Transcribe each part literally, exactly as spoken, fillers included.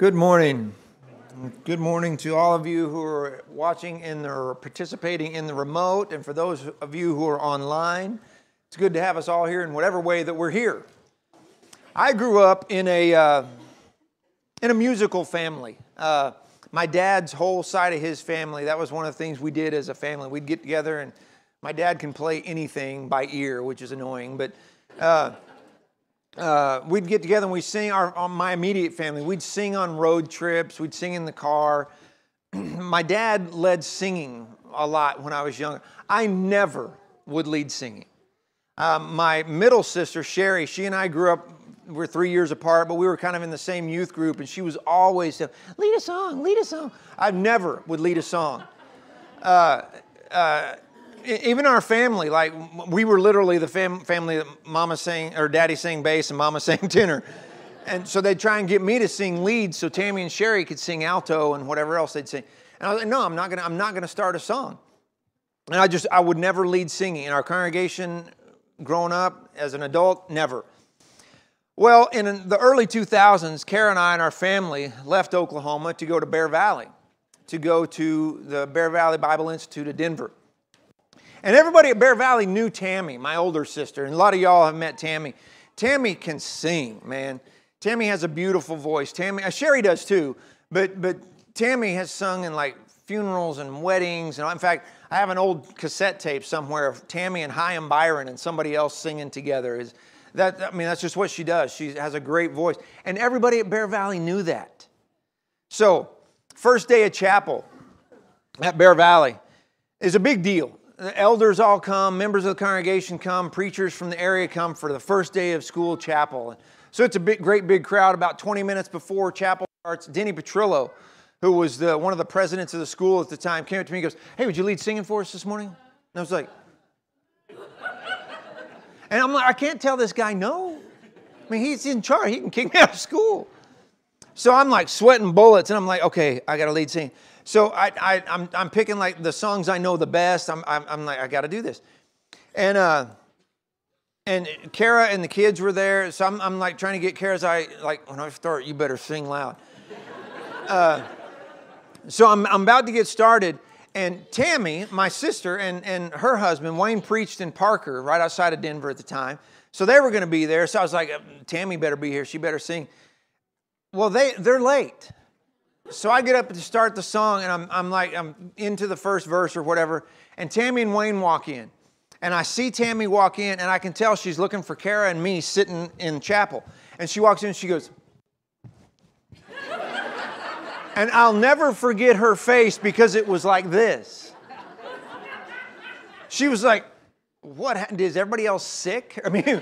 Good morning. Good morning to all of you who are watching in the, or participating in the remote, and for those of you who are online. It's good to have us all here in whatever way that we're here. I grew up in a uh, in a musical family. Uh, my dad's whole side of his family, that was one of the things we did as a family. We'd get together, and my dad can play anything by ear, which is annoying, but uh, Uh, we'd get together and we'd sing, our, on my immediate family, we'd sing on road trips, we'd sing in the car. My dad led singing a lot when I was young. I never would lead singing. Um, my middle sister, Sherry, she and I grew up, we're three years apart, but we were kind of in the same youth group, and she was always saying, lead a song, lead a song. I never would lead a song. Uh, uh, Even our family, like we were literally the fam- family that Mama sang, or Daddy sang bass and Mama sang tenor. And so they'd try and get me to sing lead so Tammy and Sherry could sing alto and whatever else they'd sing. And I was like, no, I'm not gonna, I'm not gonna start a song. And I just, I would never lead singing. In our congregation, growing up, as an adult, never. Well, in the early two thousands, Kara and I and our family left Oklahoma to go to Bear Valley, to go to the Bear Valley Bible Institute of Denver. And everybody at Bear Valley knew Tammy, my older sister, and a lot of y'all have met Tammy. Tammy can sing, man. Tammy has a beautiful voice. Tammy, uh, Sherry does too, but but Tammy has sung in like funerals and weddings. And in fact, I have an old cassette tape somewhere of Tammy and Chaim Byron and somebody else singing together. Is that? I mean, that's just what she does. She has a great voice, and everybody at Bear Valley knew that. So, first day of chapel at Bear Valley is a big deal. The elders all come, members of the congregation come, preachers from the area come for the first day of school chapel. So it's a big, great big crowd. About twenty minutes before chapel starts, Denny Petrillo, who was the, one of the presidents of the school at the time, came up to me and goes, hey, would you lead singing for us this morning? And I was like, and I'm like, I can't tell this guy no. I mean, he's in charge. He can kick me out of school. So I'm like sweating bullets, and I'm like, okay, I got to lead singing. So I, I, I'm, I'm picking like the songs I know the best. I'm, I'm, I'm like, I got to do this. And, uh, and Kara and the kids were there. So I'm, I'm like trying to get Kara's eye, like, when I start, you better sing loud. uh, so I'm, I'm about to get started. And Tammy, my sister, and, and her husband, Wayne, preached in Parker, right outside of Denver at the time. So they were going to be there. So I was like, Tammy better be here. She better sing. Well, they, they're late. So I get up to start the song, and I'm, I'm like, I'm into the first verse or whatever, and Tammy and Wayne walk in. And I see Tammy walk in, and I can tell she's looking for Kara and me sitting in chapel. And she walks in, and she goes, and I'll never forget her face because it was like this. She was like, what happened? Is everybody else sick? I mean...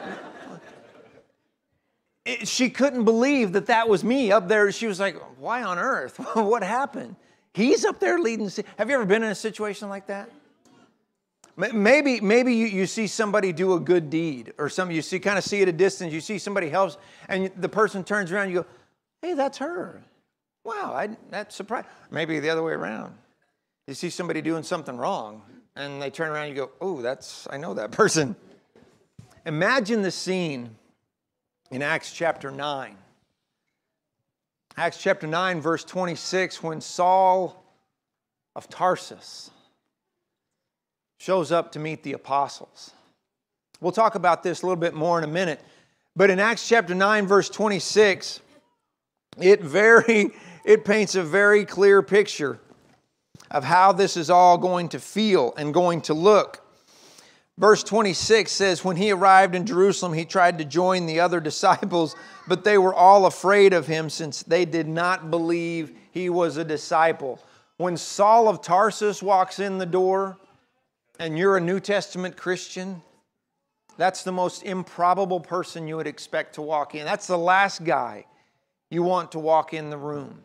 She couldn't believe that that was me up there. She was like, why on earth? What happened? He's up there leading. Have you ever been in a situation like that? Maybe, maybe you, you see somebody do a good deed or something. You see, kind of see at a distance. You see somebody helps, and the person turns around and you go, hey, that's her. Wow, I, that's surprising. Maybe the other way around. You see somebody doing something wrong, and they turn around and you go, oh, that's, I know that person. Imagine the scene in Acts chapter nine. Acts chapter nine, verse twenty-six, when Saul of Tarsus shows up to meet the apostles. We'll talk about this a little bit more in a minute. But in Acts chapter nine, verse twenty-six, it very it paints a very clear picture of how this is all going to feel and going to look. Verse twenty-six says, when he arrived in Jerusalem, he tried to join the other disciples, but they were all afraid of him since they did not believe he was a disciple. When Saul of Tarsus walks in the door and you're a New Testament Christian, that's the most improbable person you would expect to walk in. That's the last guy you want to walk in the room.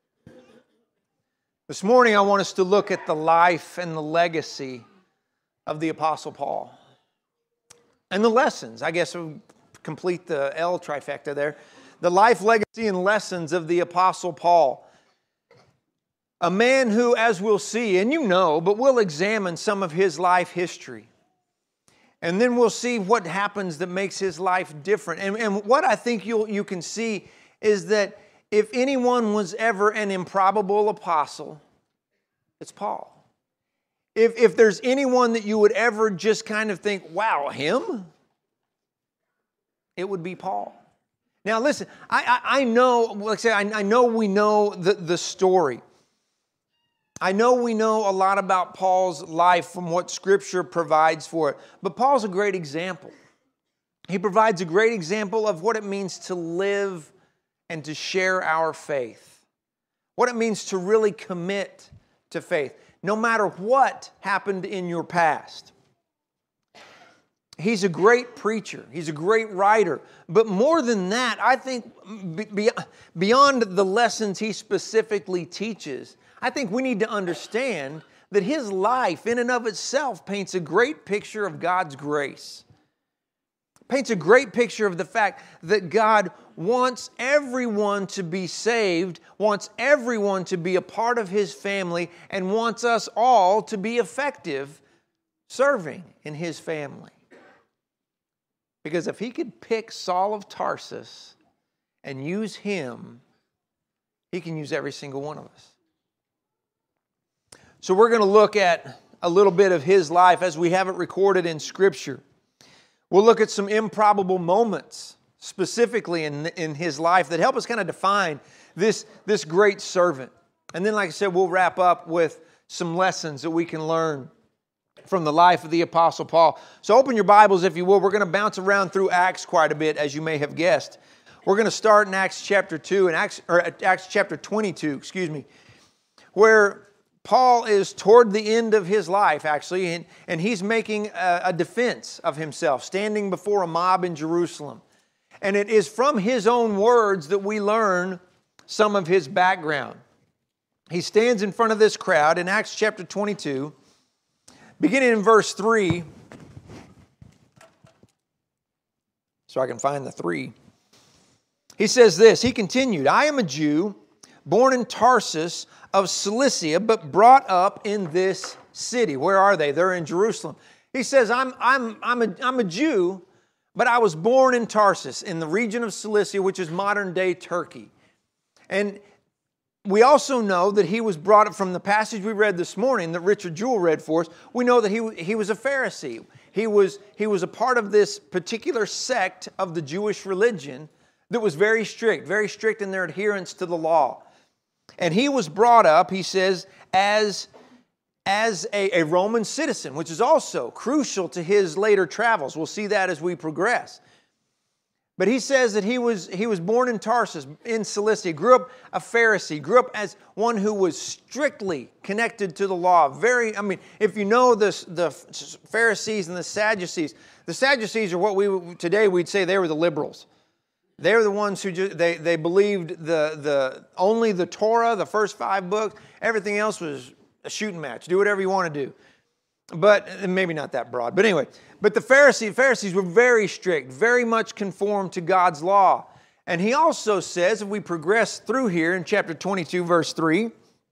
This morning, I want us to look at the life and the legacy of the Apostle Paul. And the lessons, I guess we'll complete the L trifecta there. The life, legacy, and lessons of the Apostle Paul. A man who, as we'll see, and you know, but we'll examine some of his life history. And then we'll see what happens that makes his life different. And, and what I think you'll, you can see is that if anyone was ever an improbable apostle, it's Paul. If, if there's anyone that you would ever just kind of think, wow, him? It would be Paul. Now listen, I, I, I know, like I said, I, I know we know the, the story. I know we know a lot about Paul's life from what Scripture provides for it. But Paul's a great example. He provides a great example of what it means to live and to share our faith. What it means to really commit to faith, no matter what happened in your past. He's a great preacher. He's a great writer. But more than that, I think beyond the lessons he specifically teaches, I think we need to understand that his life in and of itself paints a great picture of God's grace. Paints a great picture of the fact that God wants everyone to be saved, wants everyone to be a part of His family, and wants us all to be effective serving in His family. Because if He could pick Saul of Tarsus and use him, He can use every single one of us. So we're going to look at a little bit of his life as we have it recorded in Scripture. We'll look at some improbable moments specifically in, in his life that help us kind of define this, this great servant. And then, like I said, we'll wrap up with some lessons that we can learn from the life of the Apostle Paul. So open your Bibles, if you will. We're going to bounce around through Acts quite a bit, as you may have guessed. We're going to start in Acts chapter two, and Acts, or Acts chapter twenty-two, excuse me, where Paul is toward the end of his life, actually, and, and he's making a, a defense of himself, standing before a mob in Jerusalem. And it is from his own words that we learn some of his background. He stands in front of this crowd in Acts chapter twenty-two, beginning in verse three. So I can find the three. He says this, he continued, I am a Jew, born in Tarsus of Cilicia, but brought up in this city. Where are they? They're in Jerusalem. He says, I'm, I'm, I'm, a, I'm a Jew, but I was born in Tarsus, in the region of Cilicia, which is modern-day Turkey. And we also know that he was brought up from the passage we read this morning that Richard Jewell read for us. We know that he, he was a Pharisee. He was, he was a part of this particular sect of the Jewish religion that was very strict, very strict in their adherence to the law. And he was brought up, he says, as, as a, a Roman citizen, which is also crucial to his later travels. We'll see that as we progress. But he says that he was, he was born in Tarsus, in Cilicia, grew up a Pharisee, grew up as one who was strictly connected to the law. Very, I mean, if you know this, the Pharisees and the Sadducees, the Sadducees are what we today we'd say they were the liberals. They were the ones who just, they, they believed the, the only the Torah, the first five books. Everything else was a shooting match. Do whatever you want to do. But maybe not that broad. But anyway, but the Pharisees, Pharisees were very strict, very much conformed to God's law. And he also says, if we progress through here in chapter twenty-two, verse three,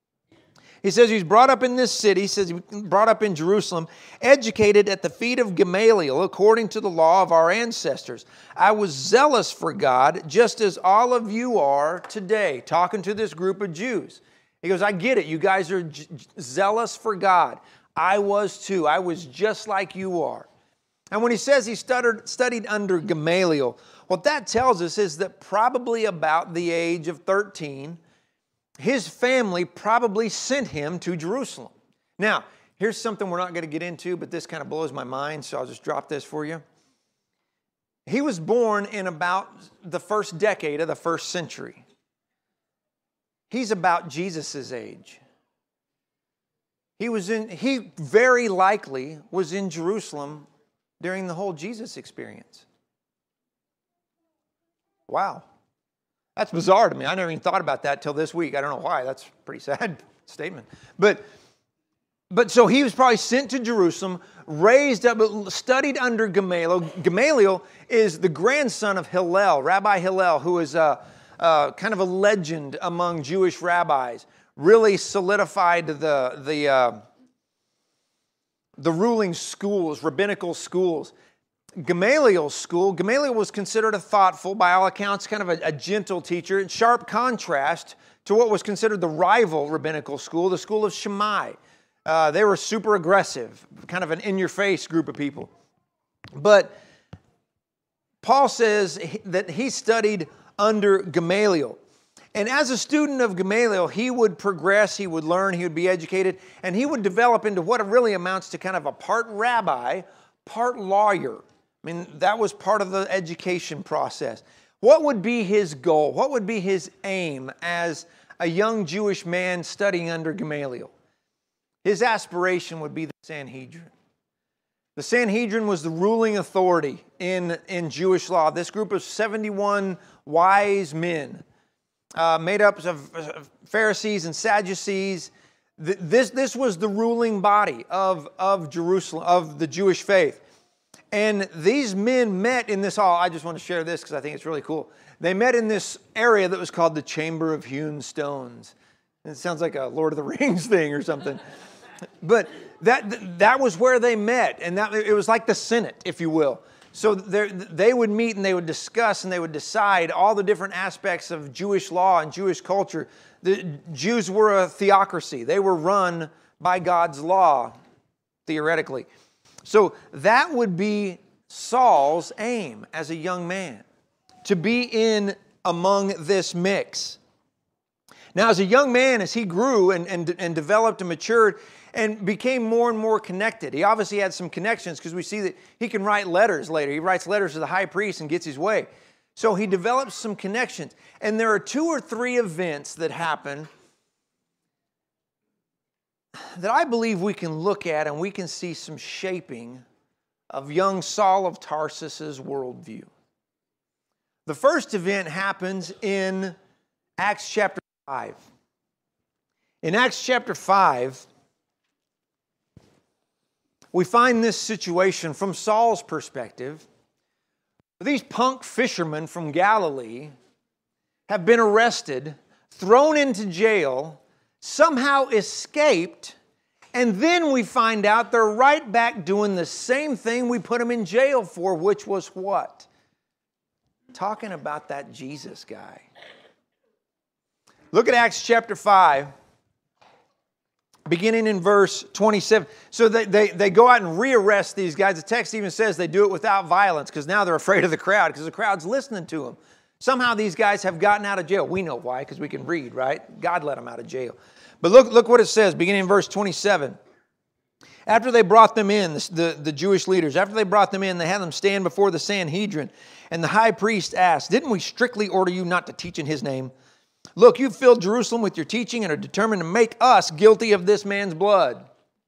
he says he's brought up in this city, he says he was brought up in Jerusalem, educated at the feet of Gamaliel according to the law of our ancestors. I was zealous for God, just as all of you are today. Talking to this group of Jews. He goes, I get it. You guys are j- zealous for God. I was too. I was just like you are. And when he says he stuttered, studied under Gamaliel, what that tells us is that probably about the age of thirteen, his family probably sent him to Jerusalem. Now, here's something we're not going to get into, but this kind of blows my mind, so I'll just drop this for you. He was born in about the first decade of the first century. He's about Jesus' age. He was in, he very likely was in Jerusalem during the whole Jesus experience. Wow. That's bizarre to me. I never even thought about that till this week. I don't know why. That's a pretty sad statement. But, but so he was probably sent to Jerusalem, raised up, studied under Gamaliel. Gamaliel is the grandson of Hillel, Rabbi Hillel, who is a, a kind of a legend among Jewish rabbis. Really solidified the, the, uh, the ruling schools, rabbinical schools. Gamaliel's school. Gamaliel was considered a thoughtful, by all accounts, kind of a, a gentle teacher, in sharp contrast to what was considered the rival rabbinical school, the school of Shammai. Uh, they were super aggressive, kind of an in-your-face group of people. But Paul says that he studied under Gamaliel. And as a student of Gamaliel, he would progress, he would learn, he would be educated, and he would develop into what really amounts to kind of a part rabbi, part lawyer. I mean, that was part of the education process. What would be his goal? What would be his aim as a young Jewish man studying under Gamaliel? His aspiration would be the Sanhedrin. The Sanhedrin was the ruling authority in, in Jewish law. This group of seventy-one wise men, uh, made up of, of Pharisees and Sadducees. This, this was the ruling body of, of Jerusalem, of the Jewish faith. And these men met in this hall. I just want to share this because I think it's really cool. They met in this area that was called the Chamber of Hewn Stones. It sounds like a Lord of the Rings thing or something. But that, that was where they met. And that, it was like the Senate, if you will. So they would meet and they would discuss and they would decide all the different aspects of Jewish law and Jewish culture. The Jews were a theocracy. They were run by God's law, theoretically. So that would be Saul's aim as a young man, to be in among this mix. Now, as a young man, as he grew and, and, and developed and matured and became more and more connected, he obviously had some connections because we see that he can write letters later. He writes letters to the high priest and gets his way. So he develops some connections. And there are two or three events that happen that I believe we can look at and we can see some shaping of young Saul of Tarsus's worldview. The first event happens in Acts chapter five. In Acts chapter five, we find this situation from Saul's perspective. These punk fishermen from Galilee have been arrested, thrown into jail, somehow escaped, and then we find out they're right back doing the same thing we put them in jail for, which was what? Talking about that Jesus guy. Look at Acts chapter five, beginning in verse twenty-seven. So they, they, they go out and re-arrest these guys. The text even says they do it without violence because now they're afraid of the crowd because the crowd's listening to them. Somehow these guys have gotten out of jail. We know why, because we can read, right? God let them out of jail. But look, look what it says, beginning in verse twenty-seven. After they brought them in, the, the, the Jewish leaders, after they brought them in, they had them stand before the Sanhedrin. And the high priest asked, "Didn't we strictly order you not to teach in his name? Look, you've filled Jerusalem with your teaching and are determined to make us guilty of this man's blood."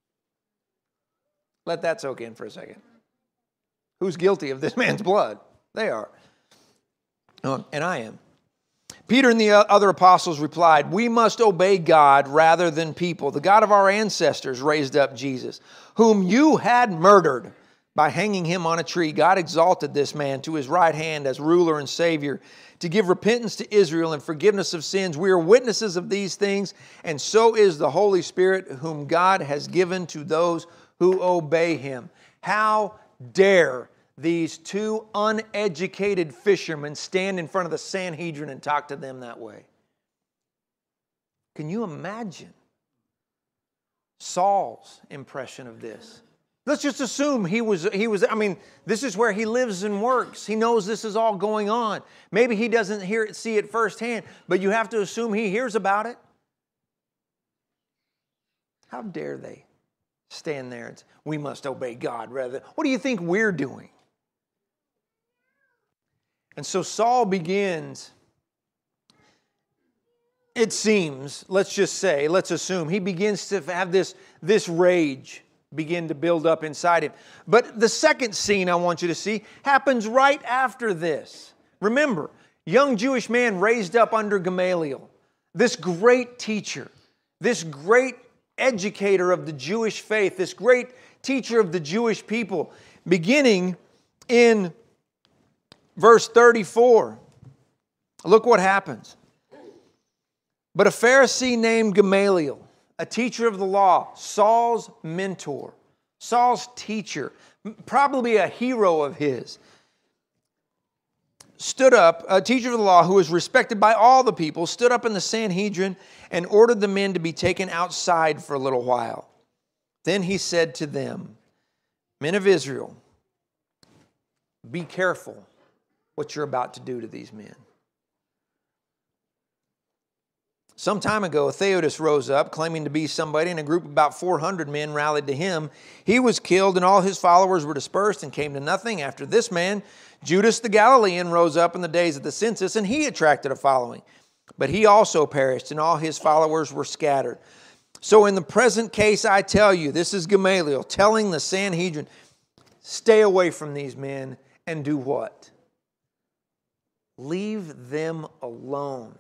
Let that soak in for a second. Who's guilty of this man's blood? They are. Oh, and I am. Peter and the other apostles replied, "We must obey God rather than people. The God of our ancestors raised up Jesus, whom you had murdered by hanging him on a tree. God exalted this man to his right hand as ruler and Savior, to give repentance to Israel and forgiveness of sins. We are witnesses of these things, and so is the Holy Spirit, whom God has given to those who obey him." How dare these two uneducated fishermen stand in front of the Sanhedrin and talk to them that way? Can you imagine Saul's impression of this? Let's just assume he was, he was, I mean, this is where he lives and works. He knows this is all going on. Maybe he doesn't hear it, see it firsthand, but you have to assume he hears about it. How dare they stand there and say, "We must obey God rather than..." What do you think we're doing? And so Saul begins, it seems, let's just say, let's assume, he begins to have this, this rage begin to build up inside him. But the second scene I want you to see happens right after this. Remember, young Jewish man raised up under Gamaliel, this great teacher, this great educator of the Jewish faith, this great teacher of the Jewish people, beginning in verse thirty-four. Look what happens. "But a Pharisee named Gamaliel, a teacher of the law," Saul's mentor, Saul's teacher. probably a hero of his, stood up, a teacher of the law who was respected by all the people, stood up in the Sanhedrin and ordered the men to be taken outside for a little while. Then he said to them, "Men of Israel, be careful what you're about to do to these men." Some time ago, Theudas rose up, claiming to be somebody, and a group of about four hundred men rallied to him. He was killed, and all his followers were dispersed and came to nothing. After this man, Judas the Galilean rose up in the days of the census, and he attracted a following. But he also perished, and all his followers were scattered. So in the present case, I tell you, this is Gamaliel telling the Sanhedrin, stay away from these men and do what? Leave them alone.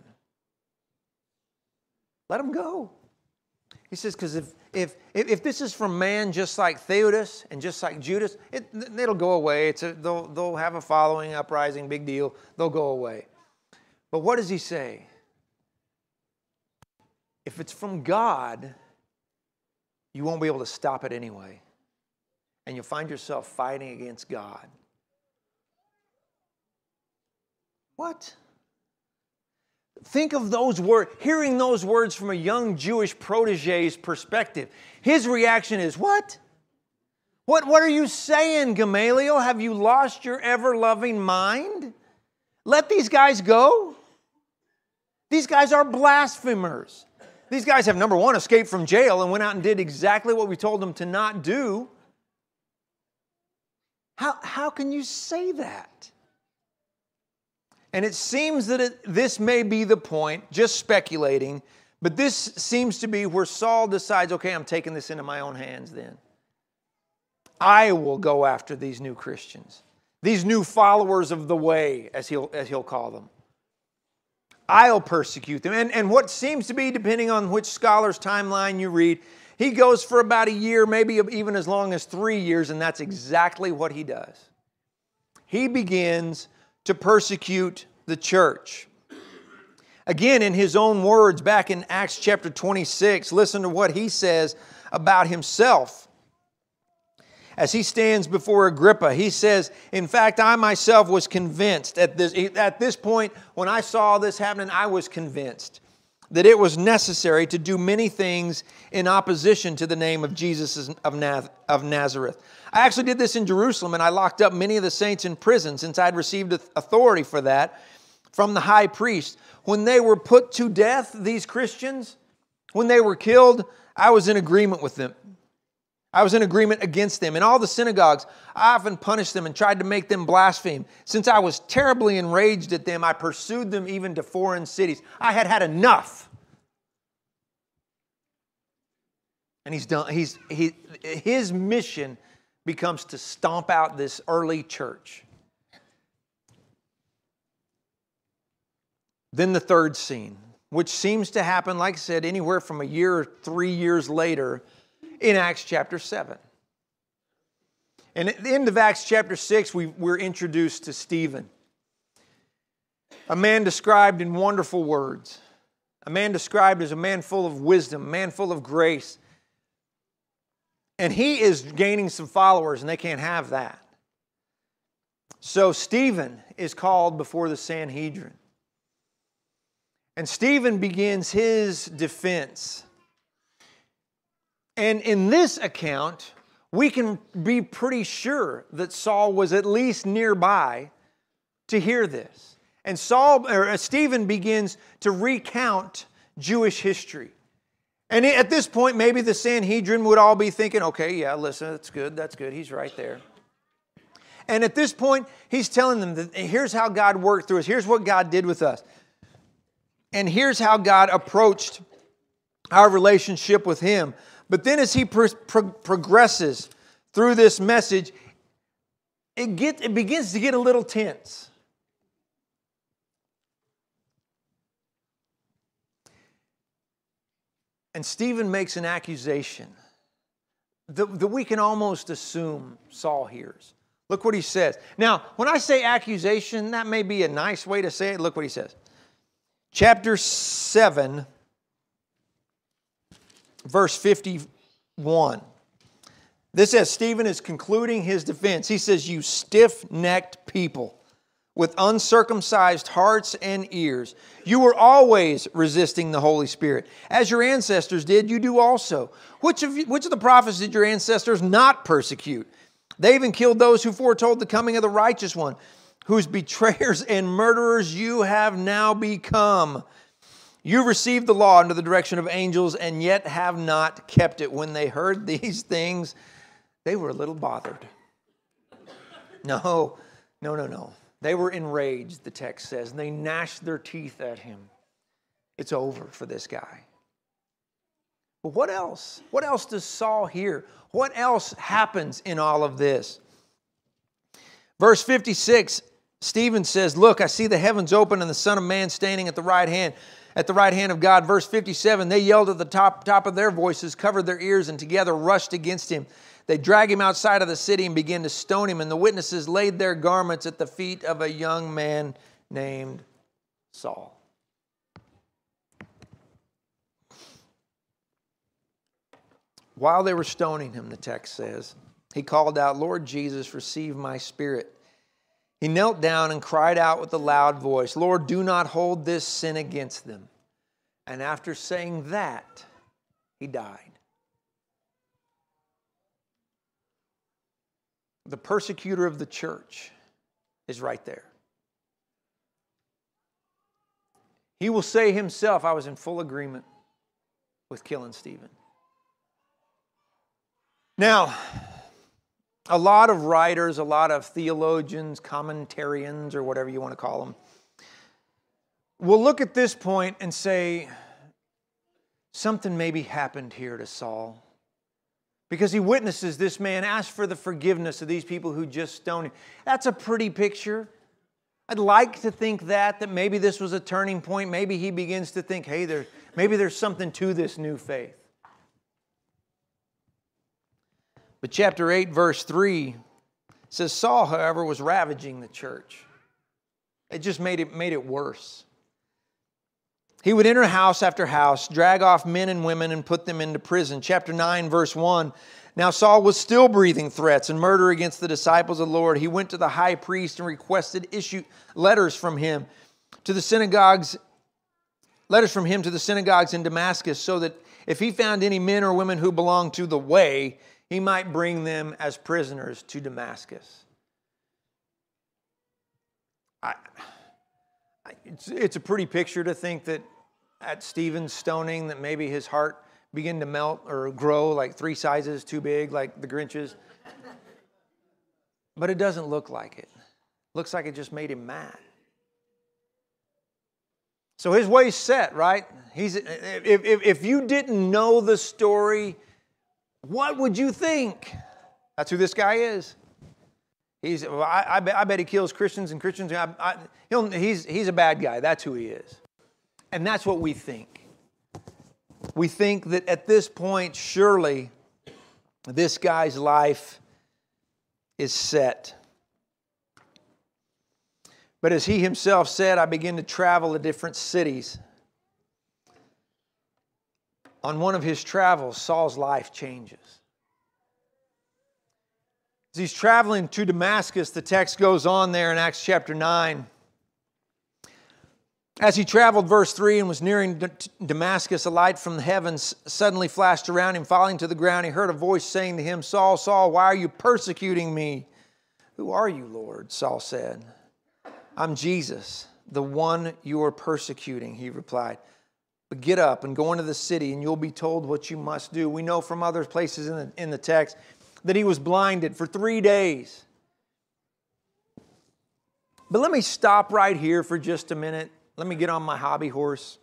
Let them go. He says, because if, if, if this is from man just like Theudas and just like Judas, it, it'll go away. It's a, they'll, they'll have a following, uprising, big deal. They'll go away. But what does he say? If it's from God, you won't be able to stop it anyway. And you'll find yourself fighting against God. What? Think of those words, hearing those words from a young Jewish protege's perspective. His reaction is, what? What, what are you saying, Gamaliel? Have you lost your ever-loving mind? Let these guys go? These guys are blasphemers. These guys have, number one, escaped from jail and went out and did exactly what we told them to not do. How, how can you say that? And it seems that it, this may be the point, just speculating, but this seems to be where Saul decides, okay, I'm taking this into my own hands then. I will go after these new Christians, these new followers of the way, as he'll, as he'll call them. I'll persecute them. And, and what seems to be, depending on which scholar's timeline you read, he goes for about a year, maybe even as long as three years, and that's exactly what he does. He begins to persecute the church. Again, in his own words, back in Acts chapter twenty-six, listen to what he says about himself. As he stands before Agrippa, he says, in fact, I myself was convinced at this, at this point, when I saw this happening, I was convinced that it was necessary to do many things in opposition to the name of Jesus of Nazareth. I actually did this in Jerusalem, and I locked up many of the saints in prison since I'd received authority for that from the high priest. When they were put to death, these Christians, when they were killed, I was in agreement with them. I was in agreement against them. In all the synagogues, I often punished them and tried to make them blaspheme. Since I was terribly enraged at them, I pursued them even to foreign cities. I had had enough. And he's done. He's he, his mission becomes to stomp out this early church. Then the third scene, which seems to happen, like I said, anywhere from a year or three years later in Acts chapter seven. And at the end of Acts chapter six, we, we're introduced to Stephen, a man described in wonderful words, a man described as a man full of wisdom, a man full of grace. And he is gaining some followers, and they can't have that. So Stephen is called before the Sanhedrin. And Stephen begins his defense. And in this account, we can be pretty sure that Saul was at least nearby to hear this. And Saul, or Stephen begins to recount Jewish history. And at this point, maybe the Sanhedrin would all be thinking, okay, yeah, listen, that's good, that's good, he's right there. And at this point, he's telling them that here's how God worked through us, here's what God did with us. And here's how God approached our relationship with Him. But then as he pro- pro- progresses through this message, it, get, it begins to get a little tense. And Stephen makes an accusation that, that we can almost assume Saul hears. Look what he says. Now, when I say accusation, that may be a nice way to say it. Look what he says. Chapter seven, verse fifty-one. This as Stephen is concluding his defense. He says, "You stiff-necked people with uncircumcised hearts and ears, you were always resisting the Holy Spirit. As your ancestors did, you do also. Which of, you, which of the prophets did your ancestors not persecute? They even killed those who foretold the coming of the righteous one, whose betrayers and murderers you have now become. You received the law under the direction of angels and yet have not kept it." When they heard these things, they were a little bothered. No, no, no, no. They were enraged, the text says, and they gnashed their teeth at him. It's over for this guy. But what else? What else does Saul hear? What else happens in all of this? Verse fifty-six, Stephen says, "Look, I see the heavens open and the Son of Man standing at the right hand, at the right hand of God." Verse fifty-seven, "They yelled at the top, top of their voices, covered their ears, and together rushed against him. They dragged him outside of the city and began to stone him. And the witnesses laid their garments at the feet of a young man named Saul." While they were stoning him, the text says, he called out, "Lord Jesus, receive my spirit." He knelt down and cried out with a loud voice, "Lord, do not hold this sin against them." And after saying that, he died. The persecutor of the church is right there. He will say himself, "I was in full agreement with killing Stephen." Now, a lot of writers, a lot of theologians, commentarians, or whatever you want to call them, will look at this point and say, something maybe happened here to Saul. Because he witnesses this man ask for the forgiveness of these people who just stoned him. That's a pretty picture. I'd like to think that, that maybe this was a turning point. Maybe he begins to think, hey, there, maybe there's something to this new faith. But chapter eight, verse three says, Saul, however, was ravaging the church. It just made it, made it worse. He would enter house after house, drag off men and women, and put them into prison. Chapter nine, verse one. Now Saul was still breathing threats and murder against the disciples of the Lord. He went to the high priest and requested issue letters from him to the synagogues, letters from him to the synagogues in Damascus, so that if he found any men or women who belonged to the way, he might bring them as prisoners to Damascus. I, I, it's, it's a pretty picture to think that at Stephen's stoning that maybe his heart began to melt or grow like three sizes too big, like the Grinch's. But it doesn't look like it. Looks like it just made him mad. So his way's set, right? He's, if, if, if you didn't know the story, what would you think? That's who this guy is. He's, well, I, I, bet, I bet he kills Christians and Christians. I, I, he'll, he's, he's a bad guy. That's who he is. And that's what we think. We think that at this point, surely this guy's life is set. But as he himself said, I began to travel to different cities. On one of his travels, Saul's life changes. As he's traveling to Damascus, the text goes on there in Acts chapter nine. As he traveled, verse three, and was nearing Damascus, a light from the heavens suddenly flashed around him. Falling to the ground, he heard a voice saying to him, Saul, Saul, why are you persecuting me? Who are you, Lord? Saul said. I'm Jesus, the one you are persecuting, he replied. But get up and go into the city, and you'll be told what you must do. We know from other places in the, in the text that he was blinded for three days. But let me stop right here for just a minute. Let me get on my hobby horse.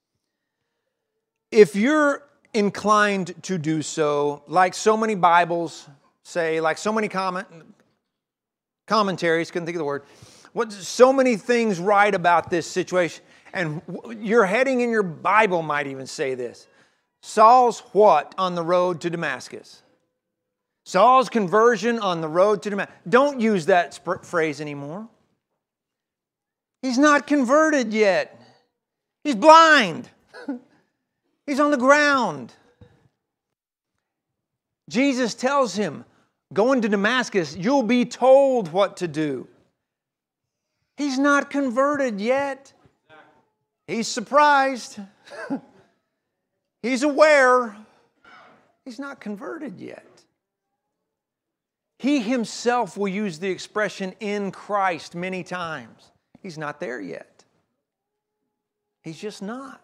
If you're inclined to do so, like so many Bibles say, like so many comment, commentaries, couldn't think of the word, what so many things write about this situation. And your heading in your Bible might even say this. Saul's what on the road to Damascus? Saul's conversion on the road to Damascus. Don't use that sp- phrase anymore. He's not converted yet. He's blind. He's on the ground. Jesus tells him, going to Damascus, you'll be told what to do. He's not converted yet. He's surprised. He's aware. He's not converted yet. He himself will use the expression in Christ many times. He's not there yet. He's just not.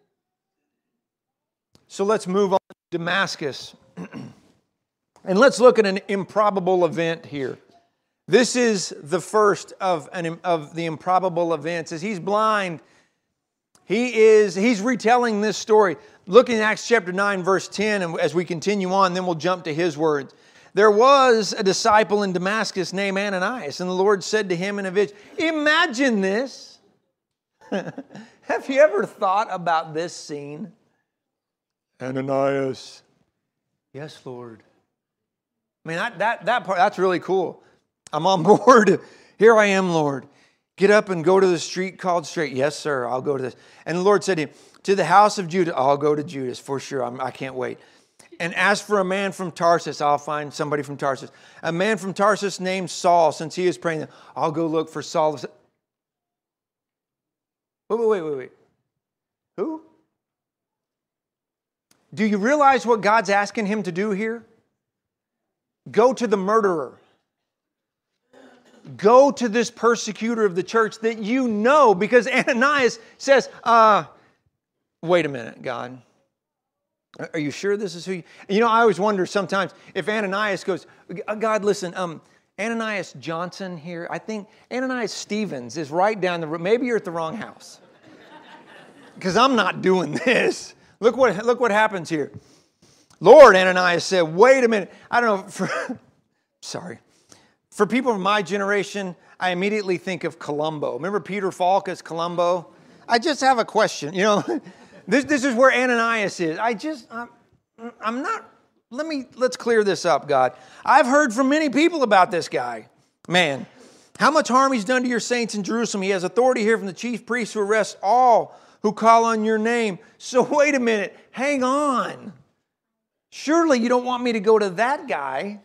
So let's move on to Damascus. And let's look at an improbable event here. This is the first of, an, of the improbable events. As he's blind, he is, he's retelling this story. Look in Acts chapter nine, verse ten, and as we continue on, then we'll jump to his words. There was a disciple in Damascus named Ananias, and the Lord said to him in a vision, imagine this. Have you ever thought about this scene? Ananias. Yes, Lord. I mean, that, that, that part, that's really cool. I'm on board. Here I am, Lord. Get up and go to the street called Straight. Yes, sir, I'll go to this. And the Lord said to him, to the house of Judah, I'll go to Judas for sure. I'm, I can't wait. And as for a man from Tarsus, I'll find somebody from Tarsus. A man from Tarsus named Saul, since he is praying, I'll go look for Saul. Wait, wait, wait, wait, wait. Who? Do you realize what God's asking him to do here? Go to the murderer. Go to this persecutor of the church that you know, because Ananias says, uh, wait a minute, God. Are you sure this is who you... You know, I always wonder sometimes if Ananias goes, God, listen, um, Ananias Johnson here, I think Ananias Stevens is right down the road. Maybe you're at the wrong house. Because I'm not doing this. Look what, look what happens here. Lord, Ananias said, wait a minute. I don't know. For, sorry. For people from my generation, I immediately think of Columbo. Remember Peter Falk as Columbo? I just have a question. You know, this, this is where Ananias is. I just, I'm, I'm not, let me, let's clear this up, God. I've heard from many people about this guy. Man, how much harm he's done to your saints in Jerusalem. He has authority here from the chief priests to arrest all who call on your name. So wait a minute. Hang on. Surely you don't want me to go to that guy.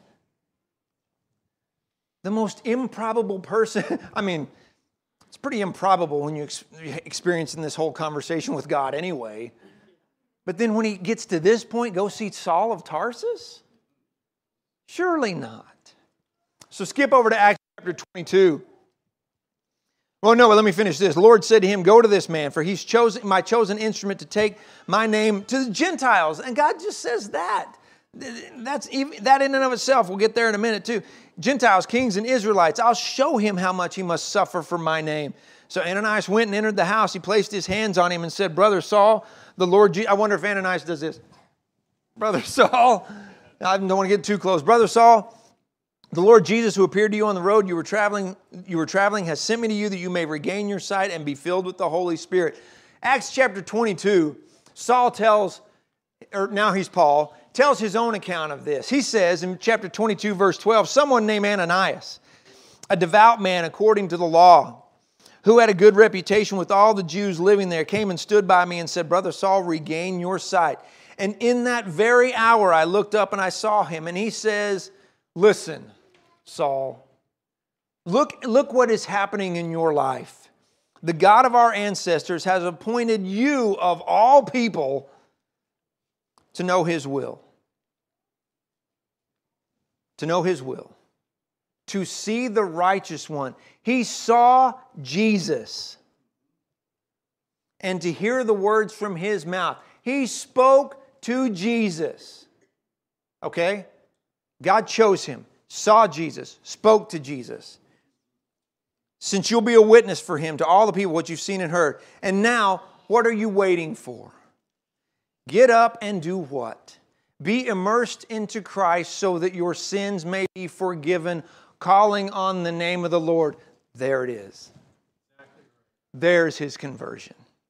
The most improbable person. I mean, it's pretty improbable when you're experiencing this whole conversation with God anyway. But then when he gets to this point, go see Saul of Tarsus? Surely not. So skip over to Acts chapter twenty-two. Well, no, let me finish this. The Lord said to him, go to this man, for he's chosen my chosen instrument to take my name to the Gentiles. And God just says that. That's even, that in and of itself, we'll get there in a minute too. Gentiles, kings, and Israelites, I'll show him how much he must suffer for my name. So Ananias went and entered the house. He placed his hands on him and said, Brother Saul, the Lord Jesus. I wonder if Ananias does this. Brother Saul, I don't want to get too close. Brother Saul, the Lord Jesus, who appeared to you on the road you were traveling, you were traveling, has sent me to you that you may regain your sight and be filled with the Holy Spirit. Acts chapter twenty-two, Saul tells, or now he's Paul, tells his own account of this. He says in chapter twenty-two, verse twelve, someone named Ananias, a devout man according to the law, who had a good reputation with all the Jews living there, came and stood by me and said, Brother Saul, regain your sight. And in that very hour I looked up and I saw him. And he says, listen, Saul, look, look what is happening in your life. The God of our ancestors has appointed you of all people to know His will. To know His will. To see the righteous one. He saw Jesus. And to hear the words from His mouth. He spoke to Jesus. Okay? God chose him. Saw Jesus, spoke to Jesus. Since you'll be a witness for Him to all the people, what you've seen and heard. And now, what are you waiting for? Get up and do what? Be immersed into Christ so that your sins may be forgiven, calling on the name of the Lord. There it is. There's his conversion.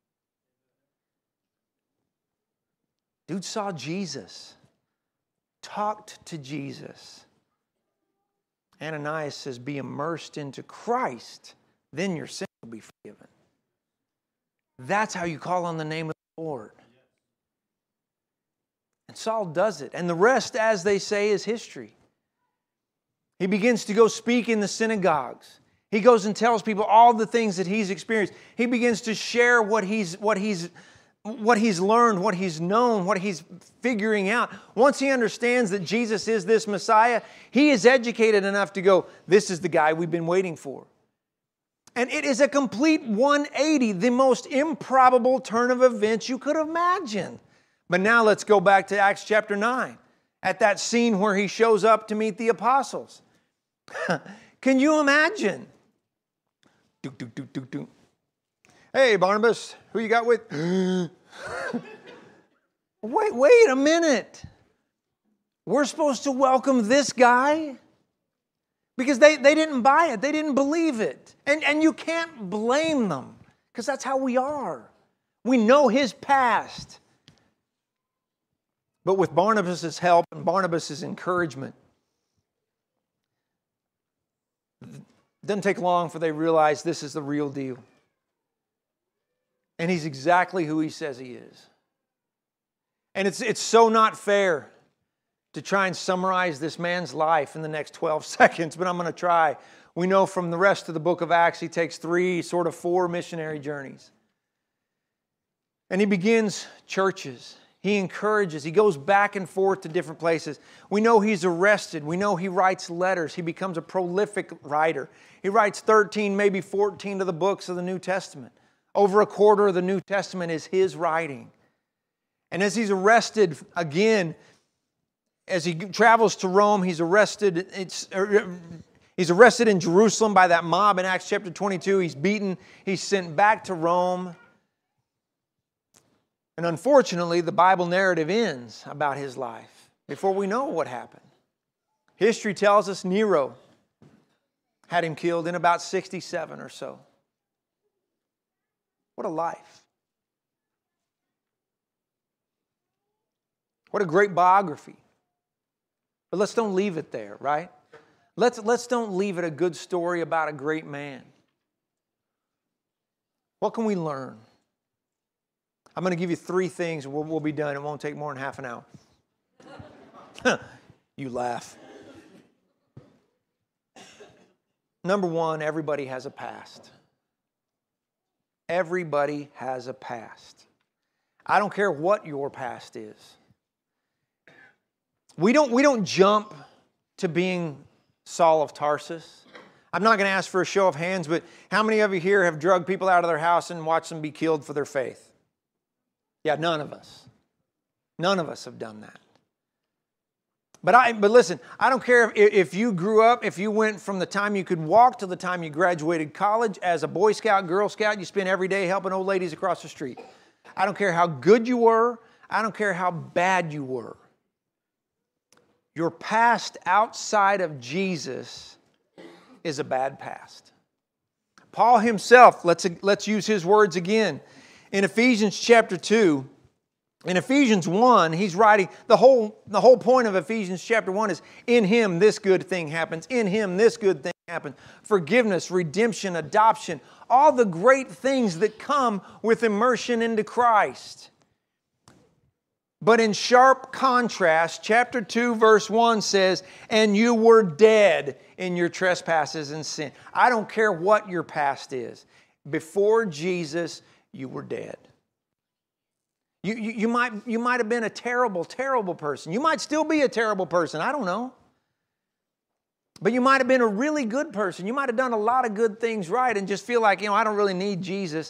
Dude saw Jesus, talked to Jesus. Ananias says, be immersed into Christ, then your sin will be forgiven. That's how you call on the name of the Lord. And Saul does it. And the rest, as they say, is history. He begins to go speak in the synagogues. He goes and tells people all the things that he's experienced. He begins to share what he's, what he's, what he's learned, what he's known, what he's figuring out. Once he understands that Jesus is this Messiah, he is educated enough to go, this is the guy we've been waiting for. And it is a complete one eighty, the most improbable turn of events you could imagine. But now let's go back to Acts chapter nine, at that scene where he shows up to meet the apostles. Can you imagine? Do, do, do, do, do. Hey, Barnabas, who you got with? wait, wait a minute. We're supposed to welcome this guy? Because they, they didn't buy it. They didn't believe it. And, and you can't blame them, because that's how we are. We know his past. But with Barnabas' help and Barnabas' encouragement, it doesn't take long for they realize this is the real deal. And he's exactly who he says he is. And it's, it's so not fair to try and summarize this man's life in the next twelve seconds, but I'm going to try. We know from the rest of the book of Acts, he takes three, sort of four missionary journeys. And he begins churches. He encourages. He goes back and forth to different places. We know he's arrested. We know he writes letters. He becomes a prolific writer. He writes thirteen, maybe fourteen of the books of the New Testament. Over a quarter of the New Testament is his writing. And as he's arrested again, as he travels to Rome, he's arrested. It's, he's arrested in Jerusalem by that mob in Acts chapter twenty-two. He's beaten. He's sent back to Rome. And unfortunately, the Bible narrative ends about his life before we know what happened. History tells us Nero had him killed in about sixty-seven or so. What a life. What a great biography. But let's don't leave it there, right? Let's, let's don't leave it a good story about a great man. What can we learn? I'm going to give you three things. We'll, we'll be done. It won't take more than half an hour. You laugh. Number one, everybody has a past. Everybody has a past. I don't care what your past is. We don't, we don't jump to being Saul of Tarsus. I'm not going to ask for a show of hands, but how many of you here have drugged people out of their house and watched them be killed for their faith? Yeah, none of us. None of us have done that. But I, but listen, I don't care if, if you grew up, if you went from the time you could walk to the time you graduated college as a Boy Scout, Girl Scout, you spent every day helping old ladies across the street. I don't care how good you were. I don't care how bad you were. Your past outside of Jesus is a bad past. Paul himself, let's, let's use his words again. In Ephesians chapter two, in Ephesians one, he's writing, the whole, the whole point of Ephesians chapter one is, in Him this good thing happens. In Him this good thing happens. Forgiveness, redemption, adoption, all the great things that come with immersion into Christ. But in sharp contrast, chapter two, verse one says, and you were dead in your trespasses and sin. I don't care what your past is. Before Jesus, you were dead. You, you, you, might, you might have been a terrible, terrible person. You might still be a terrible person. I don't know. But you might have been a really good person. You might have done a lot of good things right and just feel like, you know, I don't really need Jesus.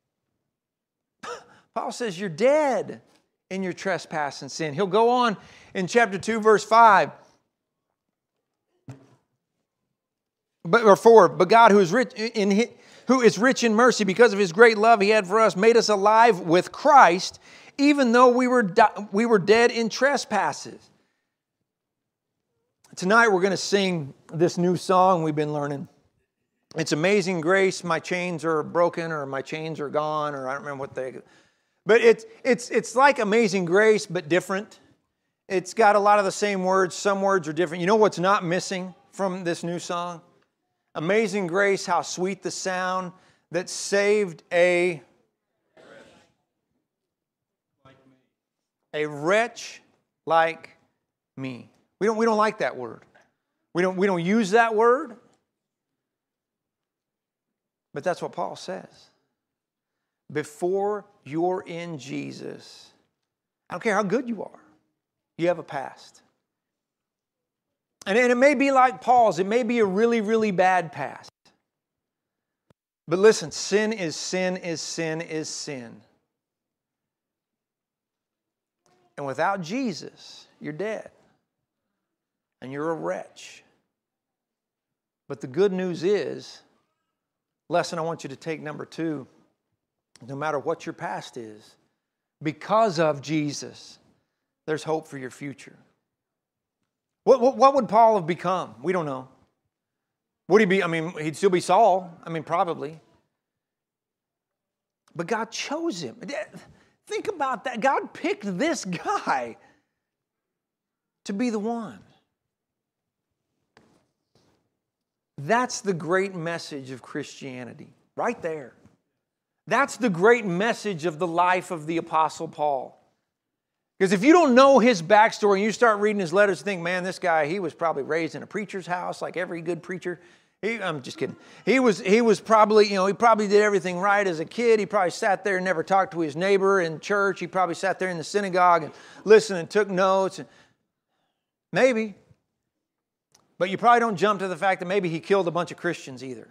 Paul says you're dead in your trespass and sin. He'll go on in chapter two, verse five. But, or four, but God who is rich in his, who is rich in mercy because of His great love He had for us, made us alive with Christ, even though we were, di- we were dead in trespasses. Tonight we're going to sing this new song we've been learning. It's Amazing Grace, My Chains Are Broken, or My Chains Are Gone, or I don't remember what they... But it's, it's, it's like Amazing Grace, but different. It's got a lot of the same words. Some words are different. You know what's not missing from this new song? Amazing Grace, how sweet the sound that saved a, a wretch like me. We don't, we don't like that word. We don't, we don't use that word. But that's what Paul says. Before you're in Jesus, I don't care how good you are, you have a past. And, and it may be like Paul's. It may be a really, really bad past. But listen, sin is sin is sin is sin. And without Jesus, you're dead. And you're a wretch. But the good news is, lesson I want you to take, number two, no matter what your past is, because of Jesus, there's hope for your future. What, what, what would Paul have become? We don't know. Would he be, I mean, he'd still be Saul. I mean, probably. But God chose him. Think about that. God picked this guy to be the one. That's the great message of Christianity, right there. That's the great message of the life of the Apostle Paul. Because if you don't know his backstory and you start reading his letters and think, man, this guy, he was probably raised in a preacher's house like every good preacher. He, I'm just kidding. He was, he was probably, you know, he probably did everything right as a kid. He probably sat there and never talked to his neighbor in church. He probably sat there in the synagogue and listened and took notes. And maybe. But you probably don't jump to the fact that maybe he killed a bunch of Christians either.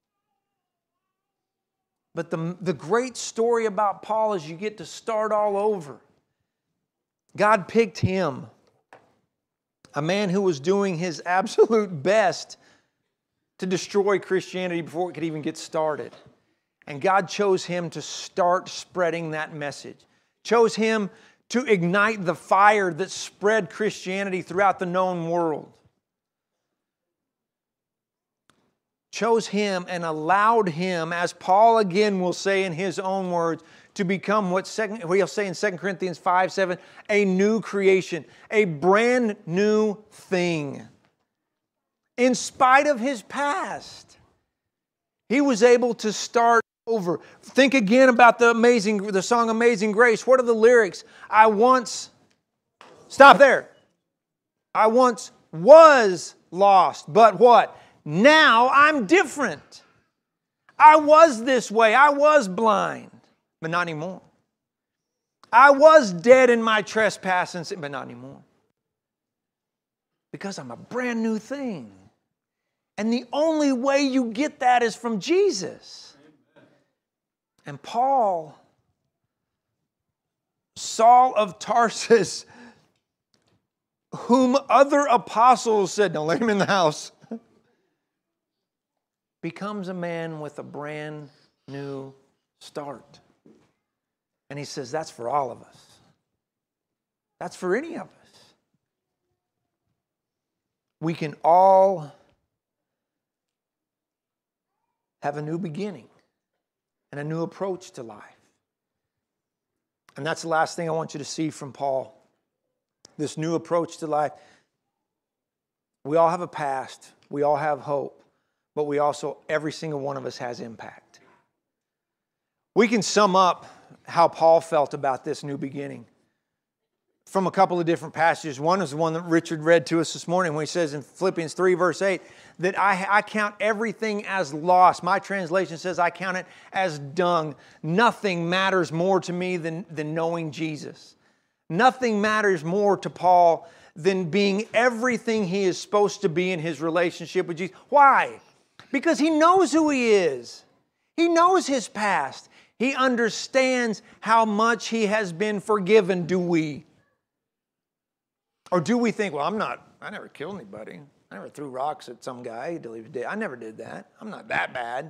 But the, the great story about Paul is you get to start all over. God picked him, a man who was doing his absolute best to destroy Christianity before it could even get started. And God chose him to start spreading that message. Chose him to ignite the fire that spread Christianity throughout the known world. Chose him and allowed him, as Paul again will say in his own words, to become what, second, what he'll say in Second Corinthians five seven, a new creation, a brand new thing. In spite of his past, he was able to start over. Think again about the amazing, the song Amazing Grace. What are the lyrics? I once, stop there. I once was lost, but what? Now I'm different. I was this way. I was blind, but not anymore. I was dead in my trespass and sin, but not anymore. Because I'm a brand new thing. And the only way you get that is from Jesus. And Paul, Saul of Tarsus, whom other apostles said, don't let him in the house, becomes a man with a brand new start. And he says, that's for all of us. That's for any of us. We can all have a new beginning and a new approach to life. And that's the last thing I want you to see from Paul. This new approach to life. We all have a past. We all have hope. But we also, every single one of us has impact. We can sum up how Paul felt about this new beginning from a couple of different passages. One is the one that Richard read to us this morning when he says in Philippians three verse eight that I, I count everything as loss. My translation says I count it as dung. Nothing matters more to me than, than knowing Jesus. Nothing matters more to Paul than being everything he is supposed to be in his relationship with Jesus. Why? Because he knows who he is. He knows his past. He understands how much he has been forgiven, do we? Or do we think, well, I'm not, I never killed anybody. I never threw rocks at some guy until he was dead. I never did that. I'm not that bad.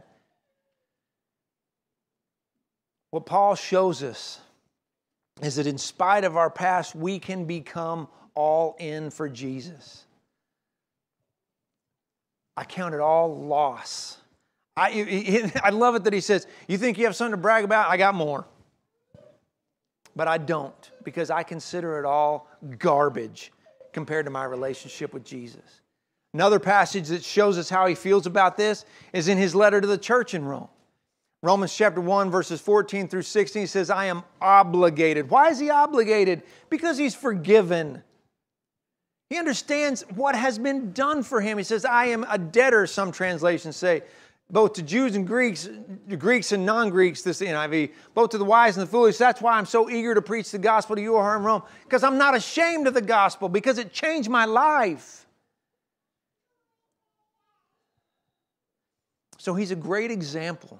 What Paul shows us is that in spite of our past, we can become all in for Jesus. I count it all loss. I, I love it that he says, you think you have something to brag about? I got more. But I don't, because I consider it all garbage compared to my relationship with Jesus. Another passage that shows us how he feels about this is in his letter to the church in Rome. Romans chapter one, verses fourteen through sixteen, he says, I am obligated. Why is he obligated? Because he's forgiven. He understands what has been done for him. He says, I am a debtor, some translations say, both to Jews and Greeks, Greeks and non-Greeks, this is the N I V, both to the wise and the foolish. That's why I'm so eager to preach the gospel to you who are in Rome, because I'm not ashamed of the gospel, because it changed my life. So he's a great example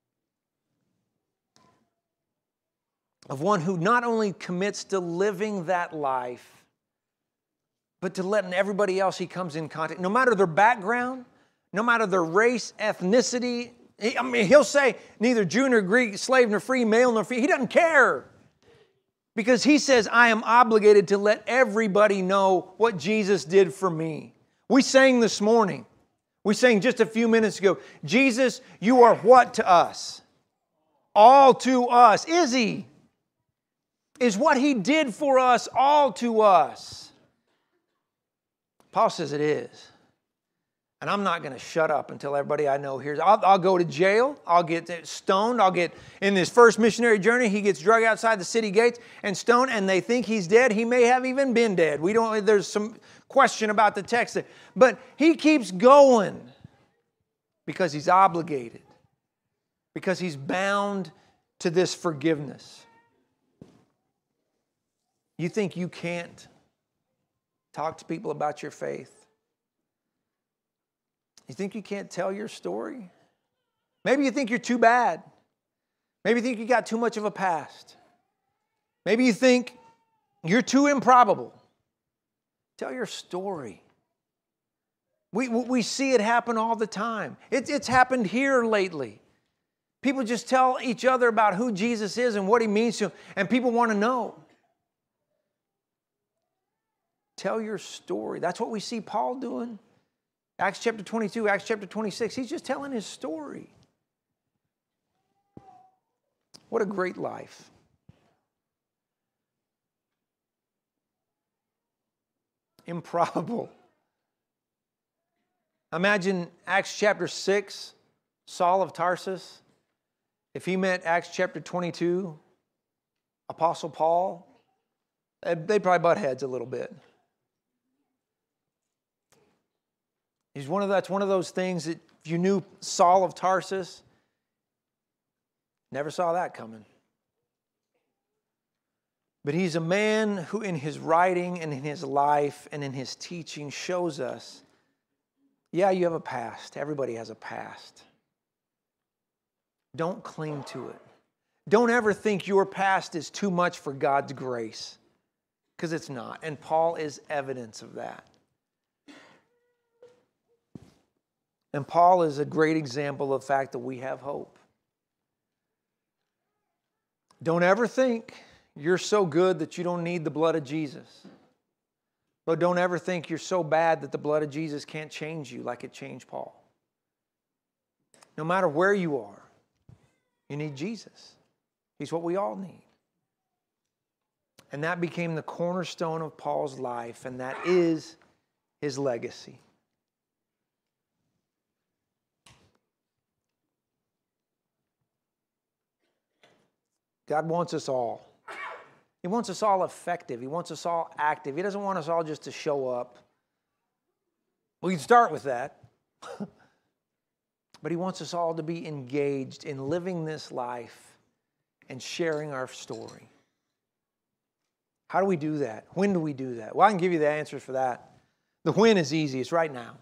of one who not only commits to living that life, but to letting everybody else he comes in contact, no matter their background, no matter their race, ethnicity. I mean, he'll say neither Jew nor Greek, slave nor free, male nor free. He doesn't care. Because he says, I am obligated to let everybody know what Jesus did for me. We sang this morning. We sang just a few minutes ago, Jesus, you are what to us? All to us. Is He? Is what He did for us all to us? Paul says it is. And I'm not going to shut up until everybody I know hears. I'll, I'll go to jail. I'll get stoned. I'll get, in this first missionary journey, he gets dragged outside the city gates and stoned, and they think he's dead. He may have even been dead. We don't, there's some question about the text there. But he keeps going because he's obligated, because he's bound to this forgiveness. You think you can't talk to people about your faith? You think you can't tell your story? Maybe you think you're too bad. Maybe you think you got too much of a past. Maybe you think you're too improbable. Tell your story. We, we see it happen all the time. It, it's happened here lately. People just tell each other about who Jesus is and what He means to them, and people want to know. Tell your story. That's what we see Paul doing. Acts chapter twenty-two, Acts chapter twenty-six, he's just telling his story. What a great life. Improbable. Imagine Acts chapter six, Saul of Tarsus. If he met Acts chapter twenty-two, Apostle Paul, they'd probably butt heads a little bit. He's one of that's one of those things that if you knew Saul of Tarsus, never saw that coming. But he's a man who in his writing and in his life and in his teaching shows us, yeah, you have a past. Everybody has a past. Don't cling to it. Don't ever think your past is too much for God's grace, because it's not. And Paul is evidence of that. And Paul is a great example of the fact that we have hope. Don't ever think you're so good that you don't need the blood of Jesus. But don't ever think you're so bad that the blood of Jesus can't change you like it changed Paul. No matter where you are, you need Jesus. He's what we all need. And that became the cornerstone of Paul's life, and that is his legacy. God wants us all. He wants us all effective. He wants us all active. He doesn't want us all just to show up. We can start with that. But He wants us all to be engaged in living this life and sharing our story. How do we do that? When do we do that? Well, I can give you the answers for that. The when is easy. It's right now.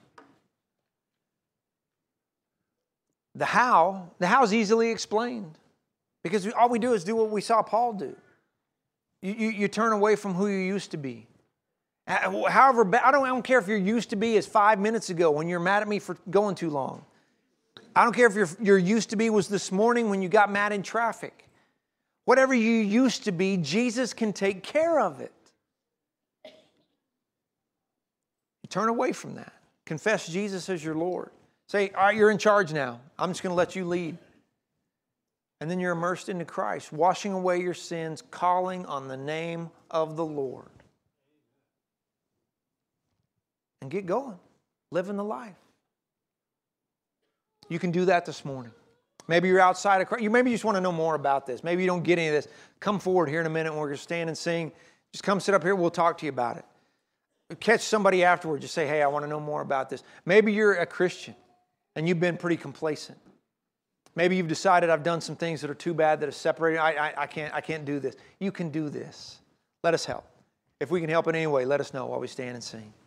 The how, the how is easily explained. Because all we do is do what we saw Paul do. You, you, you turn away from who you used to be. However, I don't, I don't care if you're used to be as five minutes ago when you're mad at me for going too long. I don't care if your, your used to be was this morning when you got mad in traffic. Whatever you used to be, Jesus can take care of it. You turn away from that. Confess Jesus as your Lord. Say, all right, you're in charge now. I'm just going to let you lead. And then you're immersed into Christ, washing away your sins, calling on the name of the Lord. And get going. Living the life. You can do that this morning. Maybe you're outside of Christ. You maybe you just want to know more about this. Maybe you don't get any of this. Come forward here in a minute and we're going to stand and sing. Just come sit up here. We'll talk to you about it. catch somebody afterwards. Just say, hey, I want to know more about this. Maybe you're a Christian and you've been pretty complacent. Maybe you've decided I've done some things that are too bad that have separated. I, I, I, can't, I can't do this. You can do this. Let us help. If we can help in any way, let us know while we stand and sing.